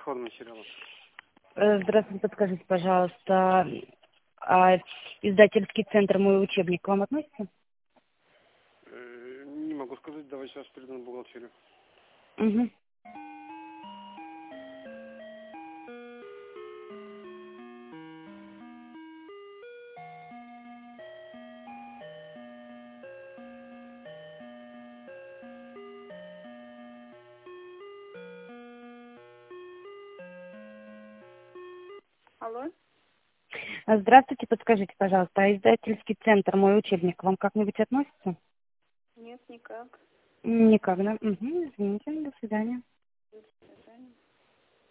рекламные материалы. Здравствуйте, подскажите, пожалуйста, а издательский центр «Мой учебник» к вам относится? Не могу сказать, давай сейчас перейду на бухгалтерию. Угу. Алло? Здравствуйте, подскажите, пожалуйста, а издательский центр «Мой учебник» к вам как-нибудь относится? Нет, никак. Никак, да? Угу, извините, до свидания. До свидания.